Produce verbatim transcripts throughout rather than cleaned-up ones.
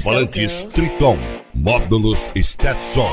Alto-falantes Triton, módulos Stetson.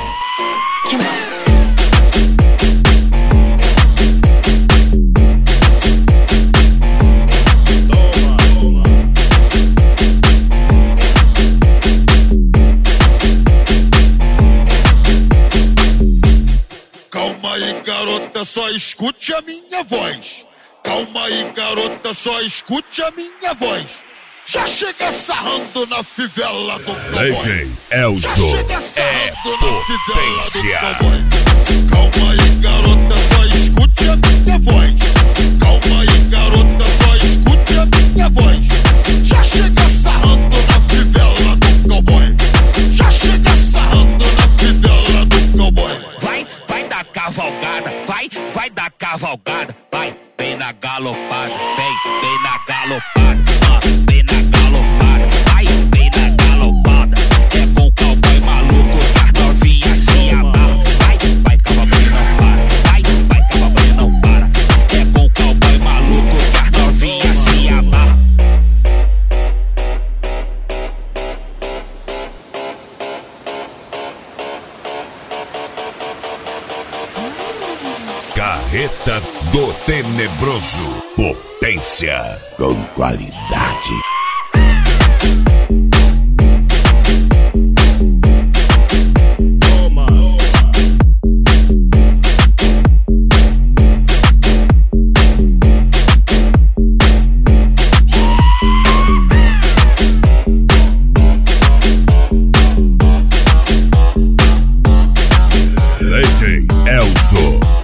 Calma aí, garota, só escute a minha voz. Calma aí, garota, só escute a minha voz. Já chega sarrando na fivela do cowboy. D J Elzo é potência. Calma aí, garota, só escute a minha voz. Calma aí, garota, só escute a minha voz. Já chega sarrando na fivela do cowboy. Já chega sarrando na fivela do cowboy. Vai, vai dar cavalgada, vai, vai dar cavalgada, vai, vem na galopada, vem, vem na galopada, ah, vem na galopada, vai, vem na galopada. É com o cowboy maluco que as novinhas se amarram. Vai, vai, cavalgada não para, vai, vai, cavalgada não para. É com o cowboy maluco que as novinhas se amarram. Carreta do Tenebroso, potência com qualidade. D J Elzo